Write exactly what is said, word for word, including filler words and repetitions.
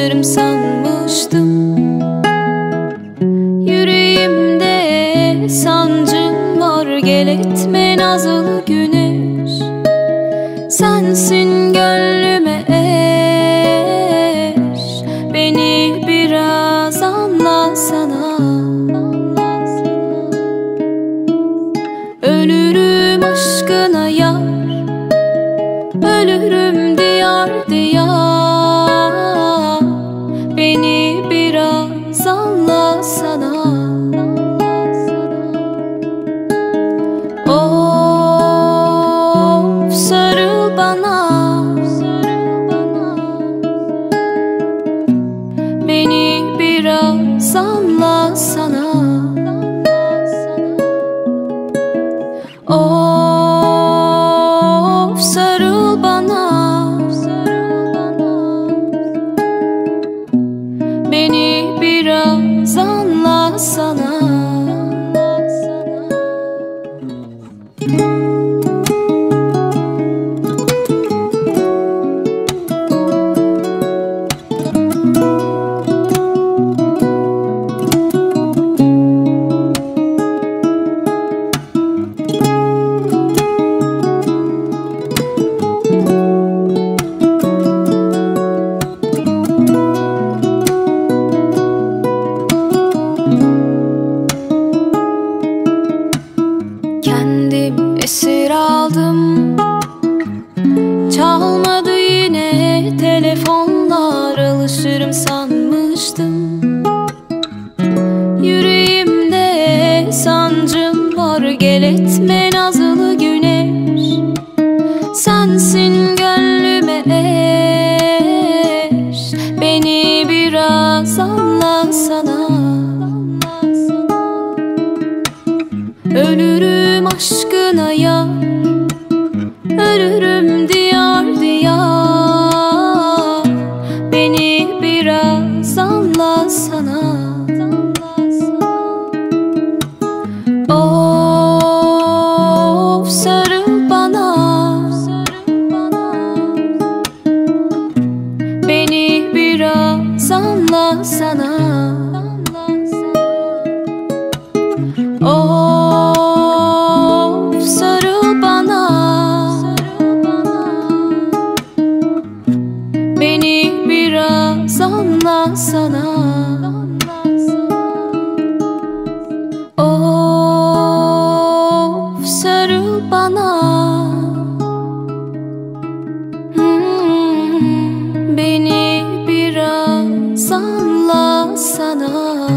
alışırım sanmıştım. Yüreğimde sancım var, gel etme nazlı güneş. Sensin gönlüme eş, beni biraz anlasana. Ölürüm aşkına yar, ölürüm diyar diyar, beni biraz anlasana. Of sarıl bana, beni biraz anlasana. Of sarıl bana, beni biraz anlasana. Kendim esir aldım, çalmadı yine telefonlar, alışırım sanmıştım. Yüreğimde sancım var, gel etme nazlı güneş. Sensin gönlüme eş, beni biraz anlasana. Ölürüm aşkına yar, ölürüm diyar diyar, beni biraz anlasana. Of sarıl bana, beni biraz anlasana. Of sarıl bana, beni biraz anlasana. Of sarıl bana, hmm, beni biraz anlasana.